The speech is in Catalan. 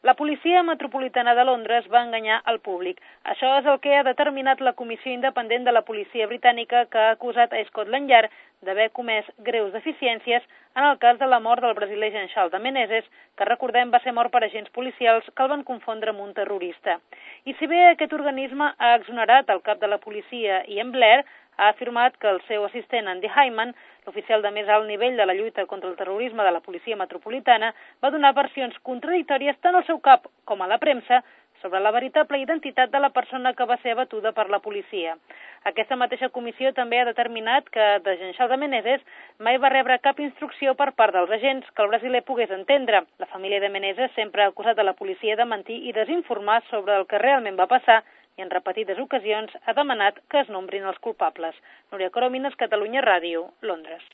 La policia metropolitana de Londres va enganyar el públic. Això és el que ha determinat la comissió independent de la policia britànica que ha acusat a Scotland Yard d'haver comès greus deficiències en el cas de la mort del brasiler Jean-Charles de Menezes, que recordem va ser mort per agents policials que el van confondre amb un terrorista. I si bé aquest organisme ha exonerat el cap de la policia, Ian Blair, ha afirmat que el seu assistent Andy Hyman, l'oficial de més alt nivell de la lluita contra el terrorisme de la policia metropolitana, va donar versions contradictòries tant al seu cap com a la premsa sobre la veritable identitat de la persona que va ser abatuda per la policia. Aquesta mateixa comissió també ha determinat que de Jean-Charles de Menezes mai va rebre cap instrucció per part dels agents que el brasiler pogués entendre. La família de Menezes sempre ha acusat a la policia de mentir i desinformar sobre el que realment va passar i en repetides ocasions ha demanat que es nombrin els culpables. Núria Coromines, Catalunya Ràdio, Londres.